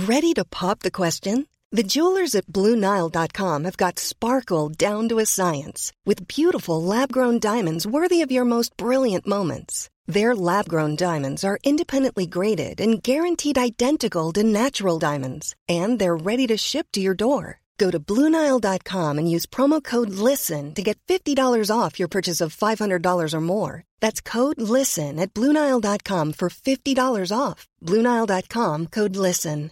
Ready to pop the question? The jewelers at BlueNile.com have got sparkle down to a science with beautiful lab-grown diamonds worthy of your most brilliant moments. Their lab-grown diamonds are independently graded and guaranteed identical to natural diamonds, and they're ready to ship to your door. Go to BlueNile.com and use promo code LISTEN to get $50 off your purchase of $500 or more. That's code LISTEN at BlueNile.com for $50 off. BlueNile.com, code LISTEN.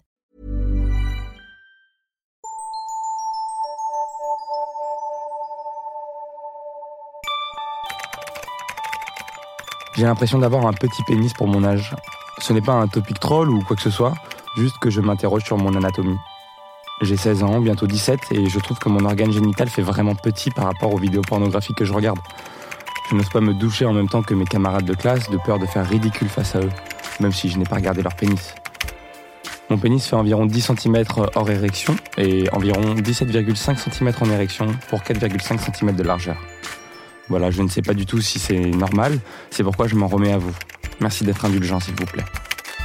J'ai l'impression d'avoir un petit pénis pour mon âge. Ce n'est pas un topic troll ou quoi que ce soit, juste que je m'interroge sur mon anatomie. J'ai 16 ans, bientôt 17, et je trouve que mon organe génital fait vraiment petit par rapport aux vidéos pornographiques que je regarde. Je n'ose pas me doucher en même temps que mes camarades de classe, de peur de faire ridicule face à eux, même si je n'ai pas regardé leur pénis. Mon pénis fait environ 10 cm hors érection et environ 17,5 cm en érection pour 4,5 cm de largeur. Voilà, je ne sais pas du tout si c'est normal, c'est pourquoi je m'en remets à vous. Merci d'être indulgent, s'il vous plaît.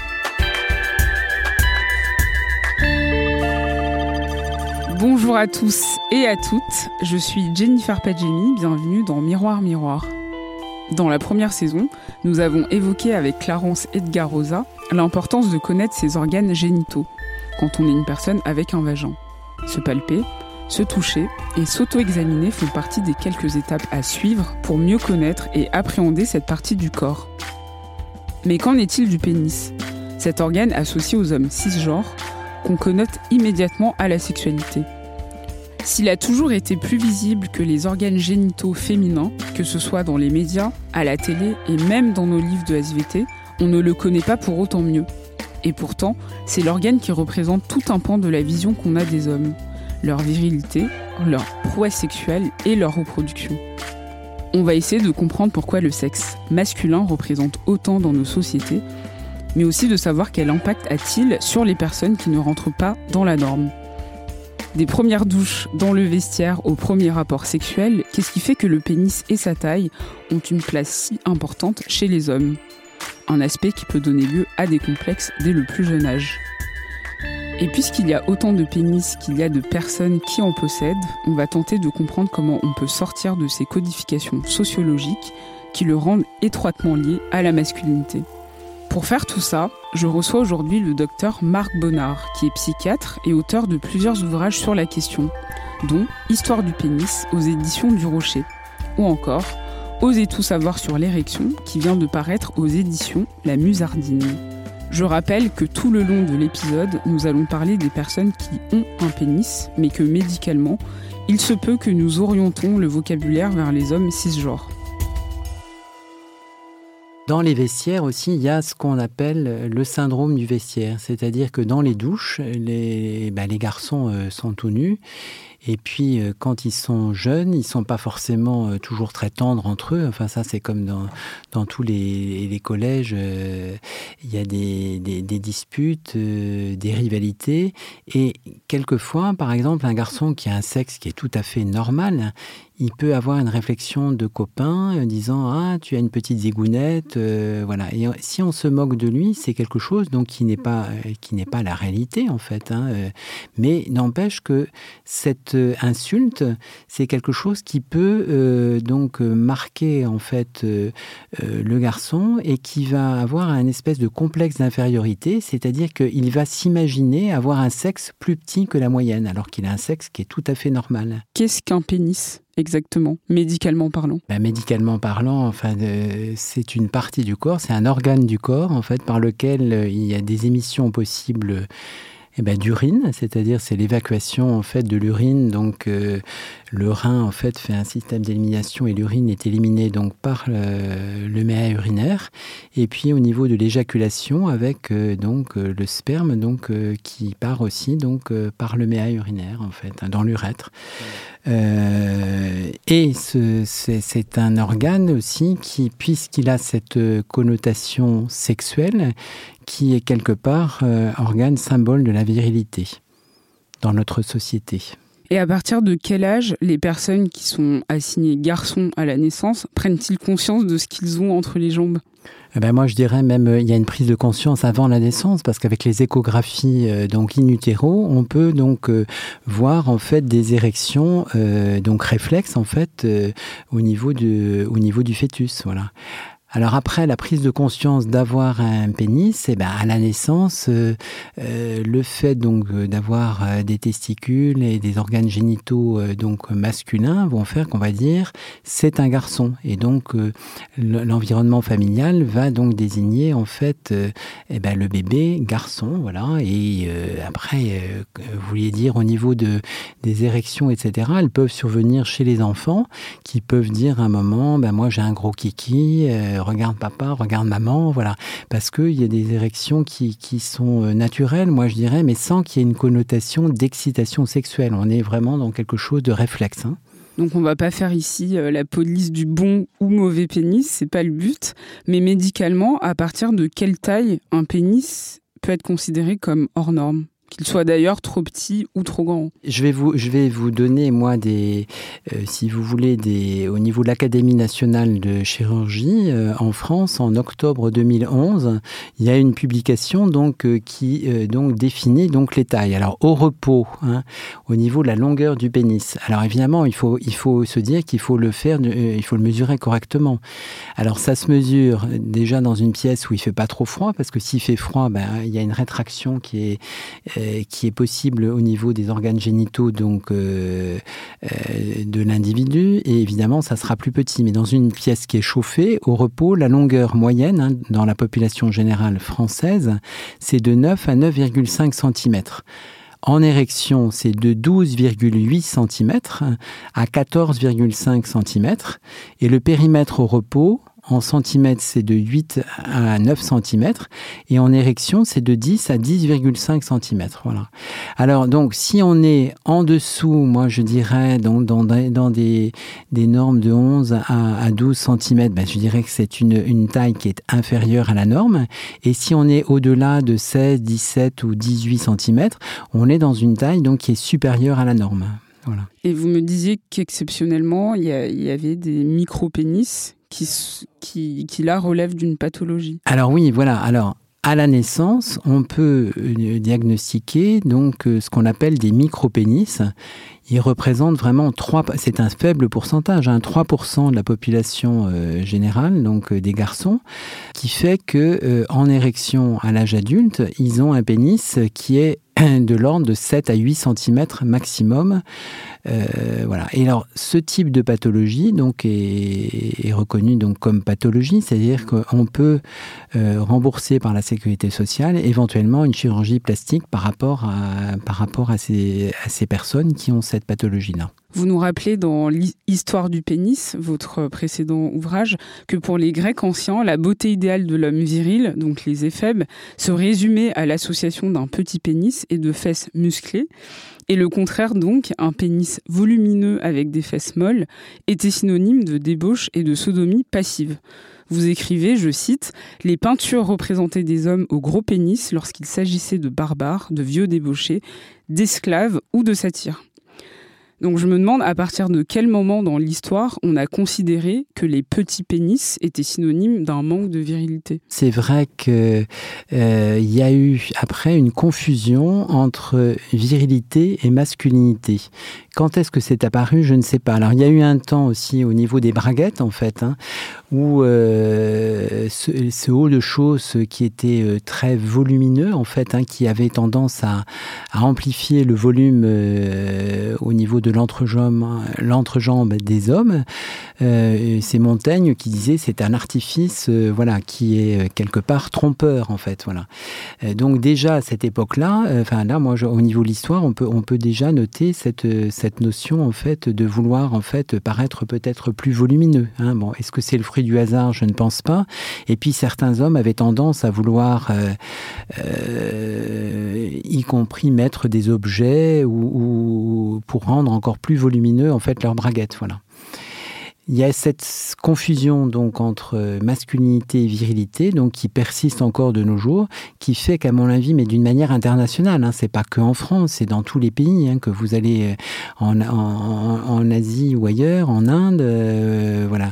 Bonjour à tous et à toutes, je suis Jennifer Padjemi, bienvenue dans Miroir Miroir. Dans la première saison, nous avons évoqué avec Clarence Edgarosa l'importance de connaître ses organes génitaux quand on est une personne avec un vagin. Se palper, se toucher et s'auto-examiner font partie des quelques étapes à suivre pour mieux connaître et appréhender cette partie du corps. Mais qu'en est-il du pénis ? Cet organe associé aux hommes cisgenres qu'on connote immédiatement à la sexualité. S'il a toujours été plus visible que les organes génitaux féminins, que ce soit dans les médias, à la télé et même dans nos livres de SVT, on ne le connaît pas pour autant mieux. Et pourtant, c'est l'organe qui représente tout un pan de la vision qu'on a des hommes. Leur virilité, leur prouesse sexuelle et leur reproduction. On va essayer de comprendre pourquoi le sexe masculin représente autant dans nos sociétés, mais aussi de savoir quel impact a-t-il sur les personnes qui ne rentrent pas dans la norme. Des premières douches dans le vestiaire au premier rapport sexuel, qu'est-ce qui fait que le pénis et sa taille ont une place si importante chez les hommes ? Un aspect qui peut donner lieu à des complexes dès le plus jeune âge. Et puisqu'il y a autant de pénis qu'il y a de personnes qui en possèdent, on va tenter de comprendre comment on peut sortir de ces codifications sociologiques qui le rendent étroitement lié à la masculinité. Pour faire tout ça, je reçois aujourd'hui le docteur Marc Bonnard, qui est psychiatre et auteur de plusieurs ouvrages sur la question, dont Histoire du pénis aux éditions du Rocher, ou encore Osez tout savoir sur l'érection, qui vient de paraître aux éditions La Musardine. Je rappelle que tout le long de l'épisode, nous allons parler des personnes qui ont un pénis, mais que médicalement, il se peut que nous orientons le vocabulaire vers les hommes cisgenres. Dans les vestiaires aussi, il y a ce qu'on appelle le syndrome du vestiaire. C'est-à-dire que dans les douches, les garçons sont tout nus. Et puis, quand ils sont jeunes, ils ne sont pas forcément toujours très tendres entre eux. Enfin, ça, c'est comme dans tous les collèges. Il y a des disputes, des rivalités. Et quelquefois, par exemple, un garçon qui a un sexe qui est tout à fait normal, il peut avoir une réflexion de copain disant « Ah, tu as une petite zigounette. » Voilà. Et si on se moque de lui, c'est quelque chose donc, qui n'est pas la réalité, en fait. Mais n'empêche que cette insulte, c'est quelque chose qui peut donc marquer, en fait, le garçon et qui va avoir un espèce de complexe d'infériorité, c'est-à-dire qu'il va s'imaginer avoir un sexe plus petit que la moyenne, alors qu'il a un sexe qui est tout à fait normal. Qu'est-ce qu'un pénis ? Exactement, médicalement parlant. Médicalement parlant, enfin, c'est une partie du corps, c'est un organe du corps en fait par lequel il y a des émissions possibles d'urine, c'est-à-dire c'est l'évacuation en fait de l'urine. Donc le rein en fait fait un système d'élimination et l'urine est éliminée donc par le méa urinaire. Et puis au niveau de l'éjaculation avec donc le sperme donc qui part aussi donc par le méa urinaire en fait dans l'urètre. Et c'est un organe aussi qui, puisqu'il a cette connotation sexuelle, qui est quelque part organe symbole de la virilité dans notre société. Et à partir de quel âge les personnes qui sont assignées garçons à la naissance prennent-ils conscience de ce qu'ils ont entre les jambes ? Moi, je dirais même il y a une prise de conscience avant la naissance, parce qu'avec les échographies donc in utero, on peut donc voir en fait des érections donc réflexes en fait au niveau du fœtus, voilà. Alors après, la prise de conscience d'avoir un pénis, à la naissance, le fait donc d'avoir des testicules et des organes génitaux donc masculins vont faire qu'on va dire c'est un garçon. Et donc l'environnement familial va donc désigner en fait le bébé garçon, voilà. Et après, vous vouliez dire au niveau des érections, etc. Elles peuvent survenir chez les enfants qui peuvent dire à un moment, moi j'ai un gros kiki. Regarde papa, regarde maman, voilà. Parce qu'il y a des érections qui sont naturelles, moi je dirais, mais sans qu'il y ait une connotation d'excitation sexuelle. On est vraiment dans quelque chose de réflexe. Donc on ne va pas faire ici la police du bon ou mauvais pénis, c'est pas le but. Mais médicalement, à partir de quelle taille un pénis peut être considéré comme hors norme ? Qu'il soit d'ailleurs trop petit ou trop grand. Je vais vous donner, moi, si vous voulez, au niveau de l'Académie nationale de chirurgie, en France, en octobre 2011, il y a une publication donc, qui définit donc, les tailles. Alors, au repos, au niveau de la longueur du pénis. Alors, évidemment, il faut se dire qu'il faut le faire, il faut le mesurer correctement. Alors, ça se mesure déjà dans une pièce où il ne fait pas trop froid, parce que s'il fait froid, il y a une rétraction qui est possible au niveau des organes génitaux donc de l'individu, et évidemment ça sera plus petit. Mais dans une pièce qui est chauffée, au repos, la longueur moyenne dans la population générale française, c'est de 9 à 9,5 cm. En érection, c'est de 12,8 cm à 14,5 cm, et le périmètre au repos, en centimètres, c'est de 8 à 9 cm. Et en érection, c'est de 10 à 10,5 cm. Voilà. Alors, donc, si on est en dessous, moi, je dirais, dans des normes de 11 à 12 cm, je dirais que c'est une taille qui est inférieure à la norme. Et si on est au-delà de 16, 17 ou 18 cm, on est dans une taille donc, qui est supérieure à la norme. Voilà. Et vous me disiez qu'exceptionnellement, il y avait des micro-pénis qui là relèvent d'une pathologie. Alors oui, voilà. Alors à la naissance, on peut diagnostiquer donc ce qu'on appelle des micro-pénis. Ils représentent vraiment c'est un faible pourcentage, 3% de la population générale, donc des garçons, qui fait que en érection à l'âge adulte, ils ont un pénis qui est de l'ordre de 7 à 8 cm maximum. Voilà. Et alors, ce type de pathologie donc, est reconnu donc, comme pathologie, c'est-à-dire qu'on peut rembourser par la sécurité sociale éventuellement une chirurgie plastique par rapport à ces personnes qui ont cette pathologie-là. Vous nous rappelez dans l'Histoire du pénis, votre précédent ouvrage, que pour les Grecs anciens, la beauté idéale de l'homme viril, donc les éphèbes, se résumait à l'association d'un petit pénis et de fesses musclées. Et le contraire donc, un pénis volumineux avec des fesses molles, était synonyme de débauche et de sodomie passive. Vous écrivez, je cite, « Les peintures représentaient des hommes au gros pénis lorsqu'il s'agissait de barbares, de vieux débauchés, d'esclaves ou de satyres. » Donc je me demande à partir de quel moment dans l'histoire on a considéré que les petits pénis étaient synonymes d'un manque de virilité. C'est vrai qu'il y a eu après une confusion entre virilité et masculinité. Quand est-ce que c'est apparu ? Je ne sais pas. Alors il y a eu un temps aussi au niveau des braguettes en fait, où ce haut de chausse qui était très volumineux en fait, qui avait tendance à amplifier le volume au niveau de l'entrejambe des hommes. C'est Montaigne qui disait c'est un artifice qui est quelque part trompeur en fait. Voilà. Donc déjà à cette époque-là, au niveau de l'histoire, on peut déjà noter cette notion en fait de vouloir en fait paraître peut-être plus volumineux. Bon, est-ce que c'est le fruit du hasard ? Je ne pense pas. Et puis certains hommes avaient tendance à vouloir, y compris mettre des objets ou pour rendre encore plus volumineux en fait leurs braguettes. Voilà. Il y a cette confusion donc entre masculinité et virilité, donc qui persiste encore de nos jours, qui fait qu'à mon avis, mais d'une manière internationale, hein, c'est pas que en France, c'est dans tous les pays, hein, que vous allez en Asie ou ailleurs, en Inde, voilà.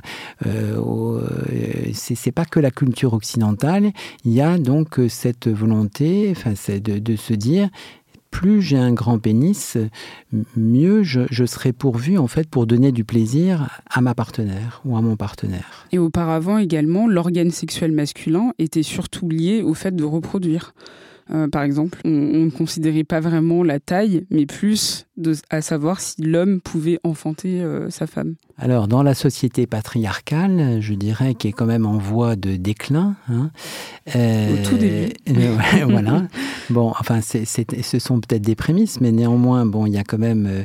C'est pas que la culture occidentale. Il y a donc cette volonté, enfin, c'est de se dire. Plus j'ai un grand pénis, mieux je serai pourvu en fait pour donner du plaisir à ma partenaire ou à mon partenaire. Et auparavant également, l'organe sexuel masculin était surtout lié au fait de reproduire. Par exemple, on ne considérait pas vraiment la taille, mais plus à savoir si l'homme pouvait enfanter sa femme. Alors, dans la société patriarcale, je dirais qu'elle est quand même en voie de déclin. Hein, au tout début. Voilà. Bon, enfin, ce sont peut-être des prémices, mais néanmoins, bon, il y a quand même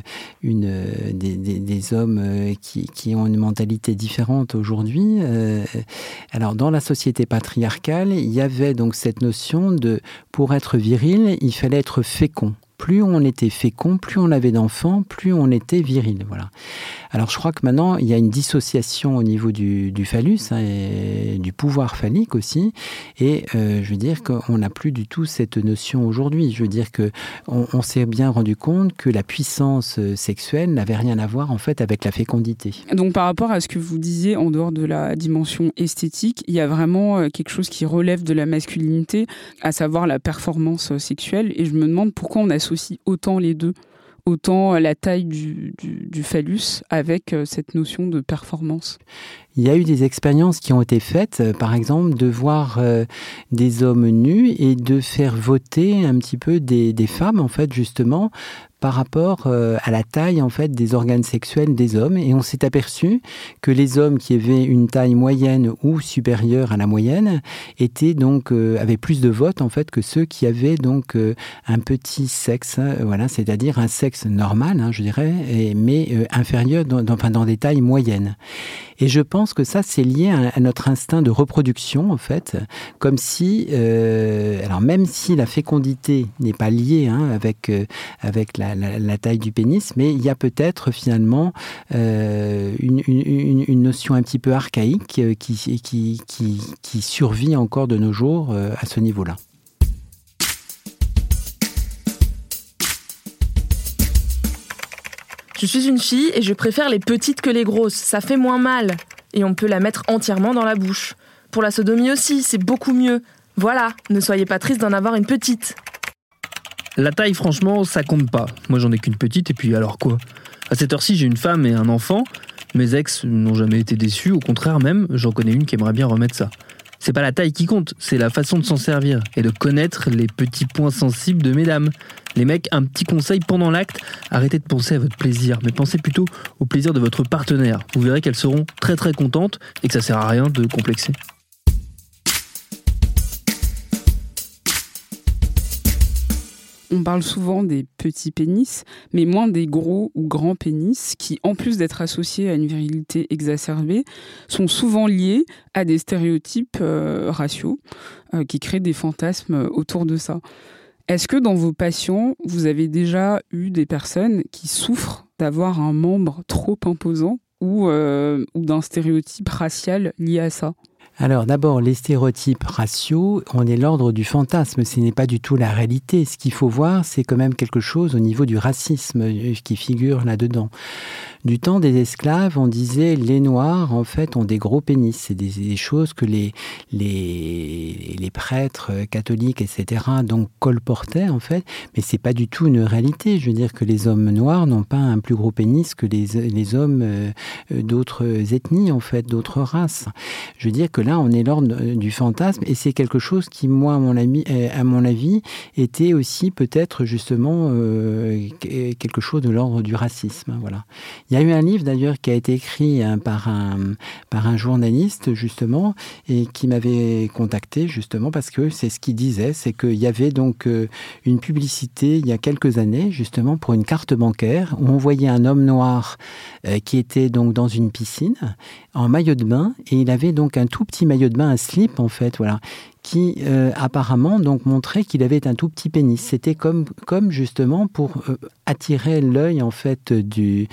des hommes qui ont une mentalité différente aujourd'hui. Alors, dans la société patriarcale, il y avait donc cette notion de, pour être viril, il fallait être fécond. Plus on était fécond, plus on avait d'enfants, plus on était viril. Voilà. Alors je crois que maintenant, il y a une dissociation au niveau du phallus, hein, et du pouvoir phallique aussi. Et je veux dire qu'on n'a plus du tout cette notion aujourd'hui. Je veux dire qu'on s'est bien rendu compte que la puissance sexuelle n'avait rien à voir en fait avec la fécondité. Donc par rapport à ce que vous disiez, en dehors de la dimension esthétique, il y a vraiment quelque chose qui relève de la masculinité, à savoir la performance sexuelle. Et je me demande pourquoi on associe autant les deux, autant la taille du phallus avec cette notion de performance. Il y a eu des expériences qui ont été faites, par exemple, de voir des hommes nus et de faire voter un petit peu des femmes, en fait, justement, par rapport à la taille en fait des organes sexuels des hommes, et on s'est aperçu que les hommes qui avaient une taille moyenne ou supérieure à la moyenne étaient donc avaient plus de votes en fait que ceux qui avaient donc un petit sexe, voilà, c'est-à-dire un sexe normal, hein, je dirais, mais inférieur dans des tailles moyennes. Et je pense que ça c'est lié à notre instinct de reproduction en fait, comme si alors même si la fécondité n'est pas liée hein, avec la taille du pénis, mais il y a peut-être finalement une notion un petit peu archaïque qui survit encore de nos jours à ce niveau-là. Je suis une fille et je préfère les petites que les grosses, ça fait moins mal. Et on peut la mettre entièrement dans la bouche. Pour la sodomie aussi, c'est beaucoup mieux. Voilà, ne soyez pas triste d'en avoir une petite. La taille, franchement, ça compte pas. Moi, j'en ai qu'une petite, et puis alors quoi ? À cette heure-ci, j'ai une femme et un enfant. Mes ex n'ont jamais été déçus, au contraire même, j'en connais une qui aimerait bien remettre ça. C'est pas la taille qui compte, c'est la façon de s'en servir, et de connaître les petits points sensibles de mesdames. Les mecs, un petit conseil pendant l'acte, arrêtez de penser à votre plaisir, mais pensez plutôt au plaisir de votre partenaire. Vous verrez qu'elles seront très très contentes, et que ça sert à rien de complexer. On parle souvent des petits pénis, mais moins des gros ou grands pénis, qui, en plus d'être associés à une virilité exacerbée, sont souvent liés à des stéréotypes raciaux qui créent des fantasmes autour de ça. Est-ce que dans vos patients, vous avez déjà eu des personnes qui souffrent d'avoir un membre trop imposant ou d'un stéréotype racial lié à ça ? Alors d'abord, les stéréotypes raciaux, on est l'ordre du fantasme, ce n'est pas du tout la réalité. Ce qu'il faut voir, c'est quand même quelque chose au niveau du racisme qui figure là-dedans. Du temps des esclaves, on disait les Noirs, en fait, ont des gros pénis. C'est des choses que les prêtres catholiques, etc., donc colportaient, en fait. Mais c'est pas du tout une réalité. Je veux dire que les hommes noirs n'ont pas un plus gros pénis que les hommes d'autres ethnies, en fait, d'autres races. Je veux dire que là, on est l'ordre du fantasme, et c'est quelque chose qui, moi, à mon avis, était aussi peut-être justement quelque chose de l'ordre du racisme. Voilà. Il y a eu un livre d'ailleurs qui a été écrit par un journaliste justement et qui m'avait contacté justement parce que c'est ce qu'il disait, c'est qu'il y avait donc une publicité il y a quelques années justement pour une carte bancaire où on voyait un homme noir qui était donc dans une piscine en maillot de bain et il avait donc un tout petit maillot de bain, un slip en fait, voilà, qui apparemment donc montrait qu'il avait un tout petit pénis. C'était comme justement pour attirer l'œil en fait des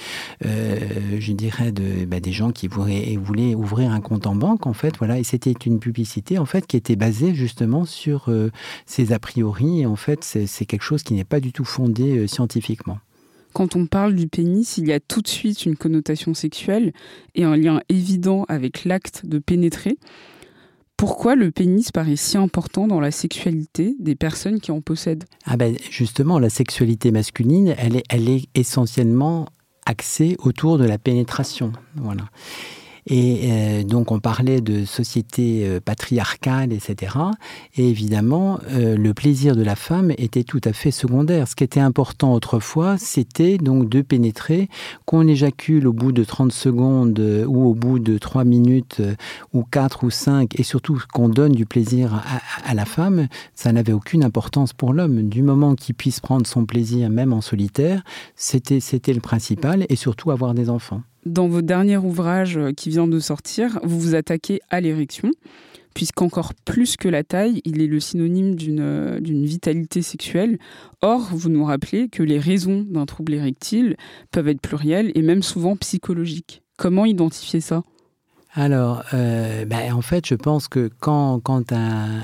gens qui voulaient ouvrir un compte en banque en fait, voilà. Et c'était une publicité en fait qui était basée justement sur ces a priori. Et en fait, c'est quelque chose qui n'est pas du tout fondé scientifiquement. Quand on parle du pénis, il y a tout de suite une connotation sexuelle et un lien évident avec l'acte de pénétrer. Pourquoi le pénis paraît si important dans la sexualité des personnes qui en possèdent ? Justement, la sexualité masculine, elle est essentiellement axée autour de la pénétration. Voilà. Et donc on parlait de société patriarcale, etc. Et évidemment, le plaisir de la femme était tout à fait secondaire. Ce qui était important autrefois, c'était donc de pénétrer, qu'on éjacule au bout de 30 secondes ou au bout de 3 minutes ou 4 ou 5, et surtout qu'on donne du plaisir à la femme, ça n'avait aucune importance pour l'homme. Du moment qu'il puisse prendre son plaisir, même en solitaire, c'était le principal, et surtout avoir des enfants. Dans votre dernier ouvrage qui vient de sortir, vous vous attaquez à l'érection, puisqu'encore plus que la taille, il est le synonyme d'une vitalité sexuelle. Or, vous nous rappelez que les raisons d'un trouble érectile peuvent être plurielles et même souvent psychologiques. Comment identifier ça ? Alors, en fait, je pense que quand un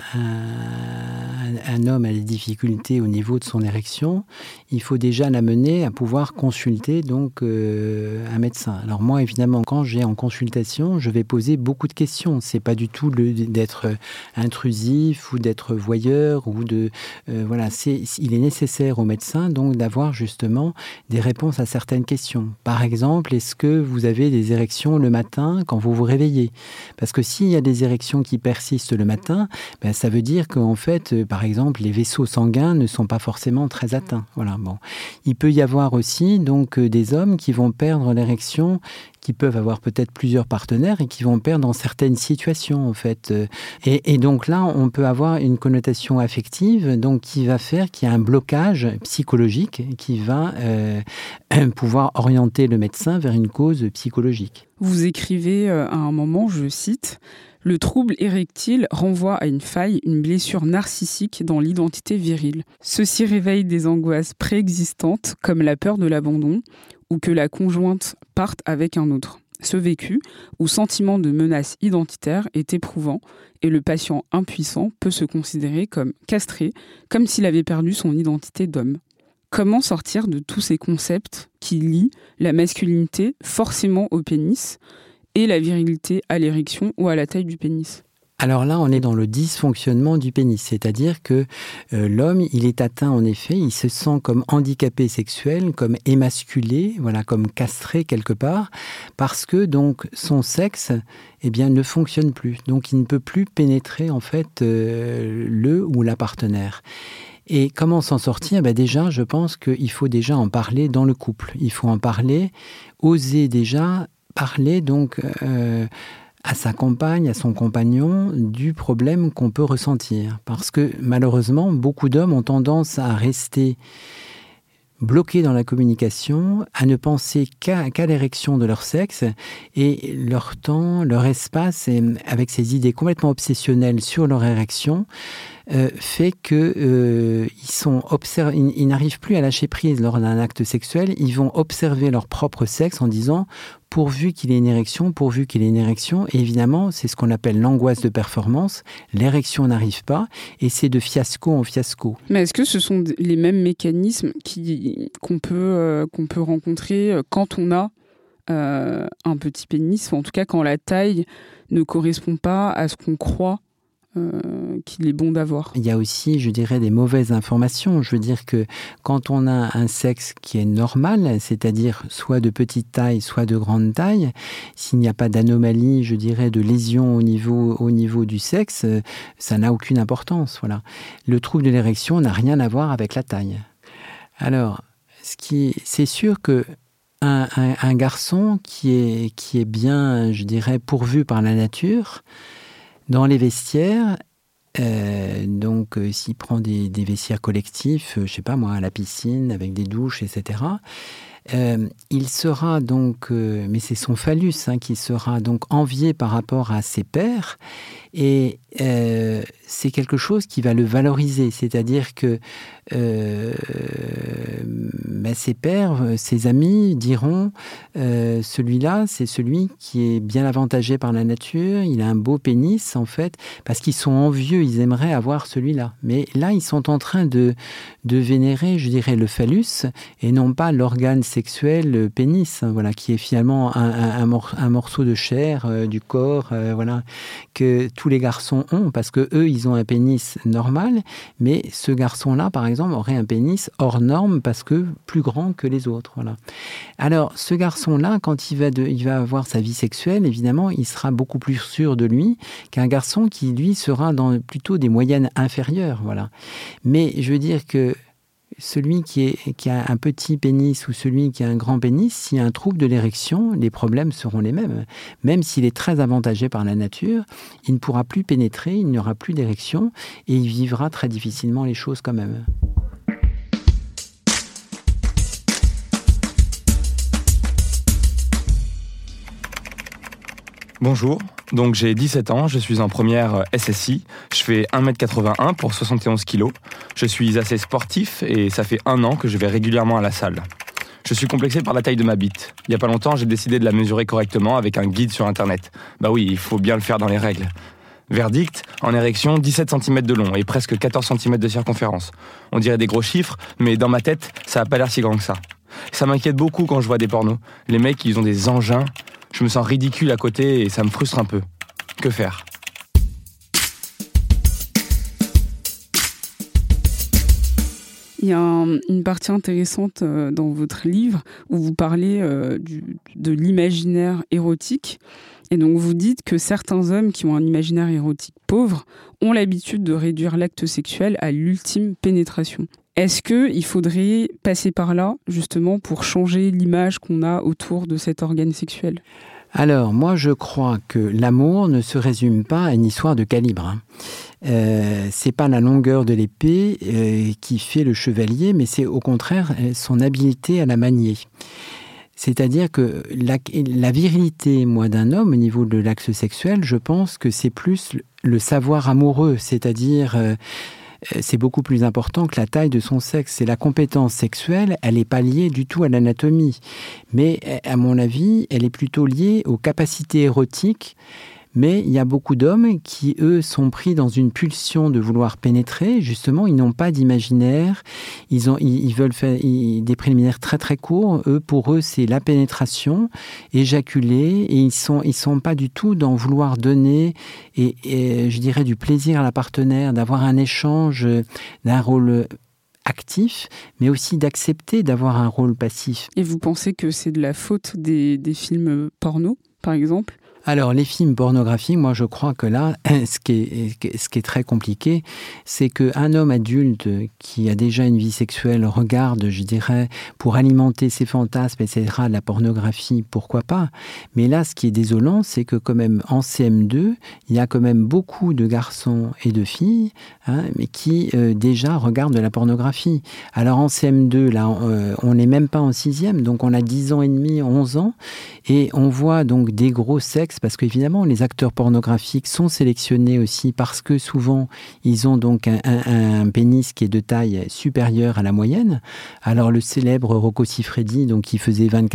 homme a des difficultés au niveau de son érection, il faut déjà l'amener à pouvoir consulter donc un médecin. Alors moi, évidemment, quand j'ai en consultation, je vais poser beaucoup de questions. C'est pas du tout d'être intrusif ou d'être voyeur ou il est nécessaire au médecin donc d'avoir justement des réponses à certaines questions. Par exemple, est-ce que vous avez des érections le matin quand vous vous réveillez ? Parce que s'il y a des érections qui persistent le matin, ça veut dire qu'en fait, par exemple, les vaisseaux sanguins ne sont pas forcément très atteints. Voilà, bon. Il peut y avoir aussi donc des hommes qui vont perdre l'érection, qui peuvent avoir peut-être plusieurs partenaires et qui vont perdre dans certaines situations en fait. Et donc là, on peut avoir une connotation affective, donc qui va faire qu'il y a un blocage psychologique qui va pouvoir orienter le médecin vers une cause psychologique. Vous écrivez à un moment, je cite, « Le trouble érectile renvoie à une faille, une blessure narcissique dans l'identité virile. Ceci réveille des angoisses préexistantes comme la peur de l'abandon ou que la conjointe parte avec un autre. Ce vécu ou sentiment de menace identitaire est éprouvant et le patient impuissant peut se considérer comme castré, comme s'il avait perdu son identité d'homme. » Comment sortir de tous ces concepts qui lient la masculinité forcément au pénis et la virilité à l'érection ou à la taille du pénis ? Alors là, on est dans le dysfonctionnement du pénis, c'est-à-dire que l'homme, il est atteint en effet, il se sent comme handicapé sexuel, comme émasculé, voilà, comme castré quelque part, parce que donc son sexe, ne fonctionne plus. Donc il ne peut plus pénétrer en fait le ou la partenaire. Et comment s'en sortir ? Déjà, je pense qu'il faut déjà en parler dans le couple. Il faut en parler, oser déjà parler donc à sa compagne, à son compagnon, du problème qu'on peut ressentir. Parce que malheureusement, beaucoup d'hommes ont tendance à rester bloqués dans la communication, à ne penser qu'à l'érection de leur sexe, et leur temps, leur espace, avec ces idées complètement obsessionnelles sur leur érection, fait que ils n'arrivent plus à lâcher prise lors d'un acte sexuel. Ils vont observer leur propre sexe en disant pourvu qu'il ait une érection, pourvu qu'il ait une érection. Et évidemment, c'est ce qu'on appelle l'angoisse de performance. L'érection n'arrive pas et c'est de fiasco en fiasco. Mais est-ce que ce sont les mêmes mécanismes qu'on peut rencontrer quand on a un petit pénis, ou en tout cas quand la taille ne correspond pas à ce qu'on croit qu'il est bon d'avoir? Il y a aussi, je dirais, des mauvaises informations. Je veux dire que quand on a un sexe qui est normal, c'est-à-dire soit de petite taille, soit de grande taille, s'il n'y a pas d'anomalie, je dirais, de lésion au niveau du sexe, ça n'a aucune importance. Voilà. Le trouble de l'érection n'a rien à voir avec la taille. Alors, c'est sûr que un garçon qui est bien, je dirais, pourvu par la nature, dans les vestiaires, s'il prend des vestiaires collectifs, je sais pas moi, à la piscine, avec des douches, etc., il sera donc, mais c'est son phallus qui sera donc envié par rapport à ses pairs, et c'est quelque chose qui va le valoriser, c'est-à-dire que ses pairs, ses amis diront celui-là, c'est celui qui est bien avantagé par la nature, il a un beau pénis en fait, parce qu'ils sont envieux, ils aimeraient avoir celui-là. Mais là, ils sont en train de vénérer, je dirais, le phallus et non pas l'organe sexuel, le pénis, voilà, qui est finalement un morceau de chair du corps, voilà, que tous les garçons ont, parce que eux, ils ont un pénis normal, mais ce garçon-là, par exemple, aurait un pénis hors norme parce que plus grand que les autres, voilà. Alors, ce garçon-là, quand il va avoir sa vie sexuelle, évidemment, il sera beaucoup plus sûr de lui qu'un garçon qui, lui, sera dans plutôt des moyennes inférieures, voilà. Mais je veux dire que celui qui a un petit pénis ou celui qui a un grand pénis, s'il y a un trouble de l'érection, les problèmes seront les mêmes. Même s'il est très avantagé par la nature, il ne pourra plus pénétrer, il n'y aura plus d'érection et il vivra très difficilement les choses quand même. Bonjour, donc j'ai 17 ans, je suis en première SSI, je fais 1m81 pour 71 kg, je suis assez sportif et ça fait 1 an que je vais régulièrement à la salle. Je suis complexé par la taille de ma bite. Il n'y a pas longtemps, j'ai décidé de la mesurer correctement avec un guide sur internet. Bah oui, il faut bien le faire dans les règles. Verdict, en érection, 17 cm de long et presque 14 cm de circonférence. On dirait des gros chiffres, mais dans ma tête, ça n'a pas l'air si grand que ça. Ça m'inquiète beaucoup quand je vois des pornos. Les mecs, ils ont des engins. Je me sens ridicule à côté et ça me frustre un peu. Que faire ? Il y a une partie intéressante dans votre livre où vous parlez de l'imaginaire érotique. Et donc vous dites que certains hommes qui ont un imaginaire érotique pauvre ont l'habitude de réduire l'acte sexuel à l'ultime pénétration. Est-ce qu'il faudrait passer par là, justement, pour changer l'image qu'on a autour de cet organe sexuel ? Alors, moi, je crois que l'amour ne se résume pas à une histoire de calibre. C'est pas la longueur de l'épée qui fait le chevalier, mais c'est au contraire son habileté à la manier. C'est-à-dire que la virilité, moi, d'un homme au niveau de l'axe sexuel, je pense que c'est plus le savoir amoureux, c'est-à-dire c'est beaucoup plus important que la taille de son sexe. Et la compétence sexuelle, elle n'est pas liée du tout à l'anatomie. Mais à mon avis, elle est plutôt liée aux capacités érotiques. Mais il y a beaucoup d'hommes qui, eux, sont pris dans une pulsion de vouloir pénétrer. Justement, ils n'ont pas d'imaginaire. Ils veulent faire des préliminaires très très courts. Pour eux, c'est la pénétration, éjaculer. Et ils sont pas du tout dans vouloir donner et je dirais du plaisir à la partenaire, d'avoir un échange, d'un rôle actif, mais aussi d'accepter d'avoir un rôle passif. Et vous pensez que c'est de la faute des films porno, par exemple ? Alors, les films pornographiques, moi, je crois que là, ce qui est très compliqué, c'est qu'un homme adulte qui a déjà une vie sexuelle regarde, je dirais, pour alimenter ses fantasmes, etc., la pornographie, pourquoi pas. Mais là, ce qui est désolant, c'est que quand même, en CM2, il y a quand même beaucoup de garçons et de filles mais qui déjà regardent de la pornographie. Alors, en CM2, là, on n'est même pas en 6e, donc on a 10 ans et demi, 11 ans, et on voit donc des gros sexes, parce qu'évidemment, les acteurs pornographiques sont sélectionnés aussi parce que souvent, ils ont donc un pénis qui est de taille supérieure à la moyenne. Alors, le célèbre Rocco Siffredi, donc, qui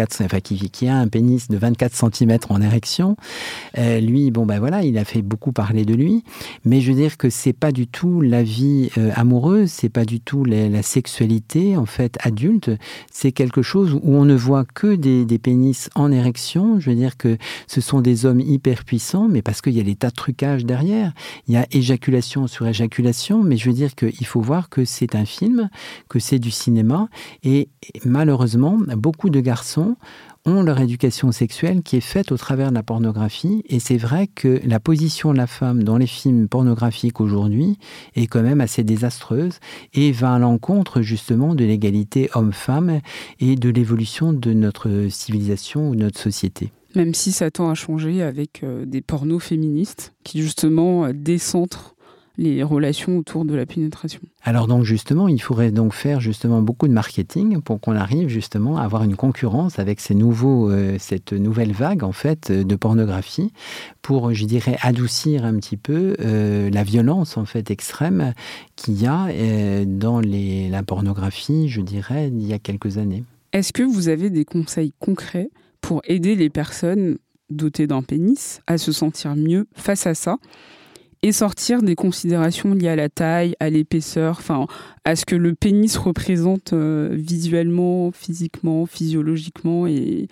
a un pénis de 24 cm en érection, lui, voilà, il a fait beaucoup parler de lui. Mais je veux dire que c'est pas du tout la vie amoureuse, c'est pas du tout la sexualité, en fait, adulte. C'est quelque chose où on ne voit que des pénis en érection. Je veux dire que ce sont des hommes hyper puissants, mais parce qu'il y a des tas de trucages derrière. Il y a éjaculation sur éjaculation, mais je veux dire qu'il faut voir que c'est un film, que c'est du cinéma, et malheureusement, beaucoup de garçons ont leur éducation sexuelle qui est faite au travers de la pornographie, et c'est vrai que la position de la femme dans les films pornographiques aujourd'hui est quand même assez désastreuse et va à l'encontre justement de l'égalité homme-femme et de l'évolution de notre civilisation ou de notre société. Même si ça tend à changer avec des pornos féministes qui justement décentrent les relations autour de la pénétration. Alors donc justement, il faudrait donc faire justement beaucoup de marketing pour qu'on arrive justement à avoir une concurrence avec cette nouvelle vague en fait de pornographie pour, je dirais, adoucir un petit peu la violence en fait extrême qu'il y a dans la pornographie, je dirais, il y a quelques années. Est-ce que vous avez des conseils concrets pour aider les personnes dotées d'un pénis à se sentir mieux face à ça et sortir des considérations liées à la taille, à l'épaisseur, enfin, à ce que le pénis représente visuellement, physiquement, physiologiquement et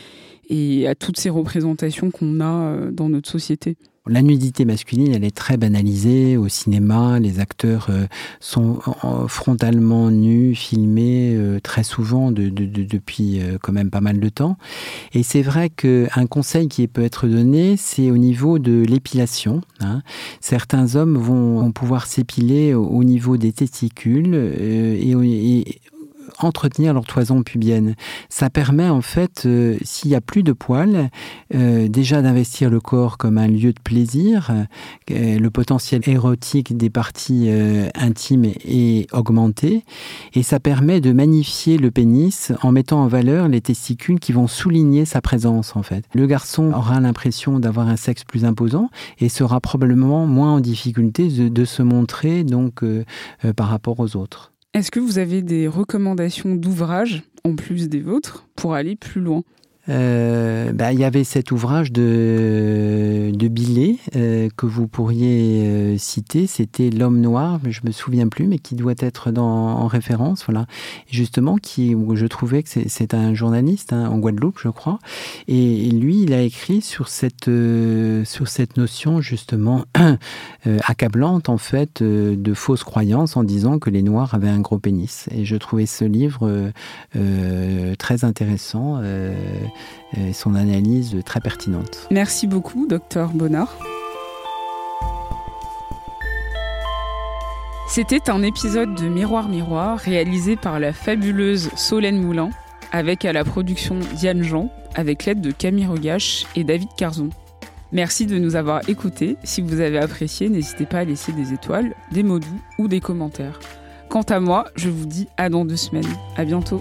à toutes ces représentations qu'on a dans notre société? La nudité masculine, elle est très banalisée au cinéma. Les acteurs sont frontalement nus, filmés très souvent depuis quand même pas mal de temps. Et c'est vrai qu'un conseil qui peut être donné, c'est au niveau de l'épilation. Certains hommes vont pouvoir s'épiler au niveau des testicules et entretenir leur toison pubienne. Ça permet en fait, s'il n'y a plus de poils, déjà d'investir le corps comme un lieu de plaisir. Le potentiel érotique des parties intimes est augmenté et ça permet de magnifier le pénis en mettant en valeur les testicules qui vont souligner sa présence en fait. Le garçon aura l'impression d'avoir un sexe plus imposant et sera probablement moins en difficulté de se montrer donc par rapport aux autres. Est-ce que vous avez des recommandations d'ouvrages, en plus des vôtres, pour aller plus loin ? Il y avait cet ouvrage de Billet que vous pourriez citer, c'était L'homme noir, mais je me souviens plus, mais qui doit être en référence, voilà. Et justement, je trouvais que c'est un journaliste en Guadeloupe, je crois, et lui, il a écrit sur cette notion justement accablante en fait de fausses croyances en disant que les Noirs avaient un gros pénis. Et je trouvais ce livre très intéressant. Son analyse très pertinente. Merci beaucoup, Dr Bonnard. C'était un épisode de Miroir Miroir réalisé par la fabuleuse Solène Moulin, avec à la production Diane Jean, avec l'aide de Camille Regache et David Carzon. Merci de nous avoir écoutés. Si vous avez apprécié, n'hésitez pas à laisser des étoiles, des mots doux ou des commentaires. Quant à moi, je vous dis à dans 2 semaines. À bientôt.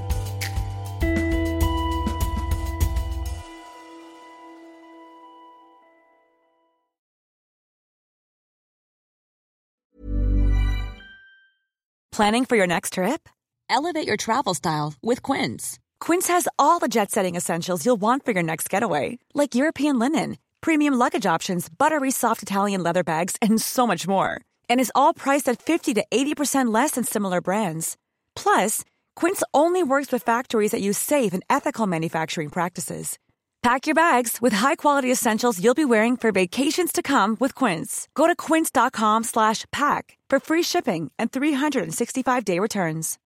Planning for your next trip? Elevate your travel style with Quince. Quince has all the jet-setting essentials you'll want for your next getaway, like European linen, premium luggage options, buttery soft Italian leather bags, and so much more. And is all priced at 50 to 80% less than similar brands. Plus, Quince only works with factories that use safe and ethical manufacturing practices. Pack your bags with high-quality essentials you'll be wearing for vacations to come with Quince. Go to quince.com/pack for free shipping and 365-day returns.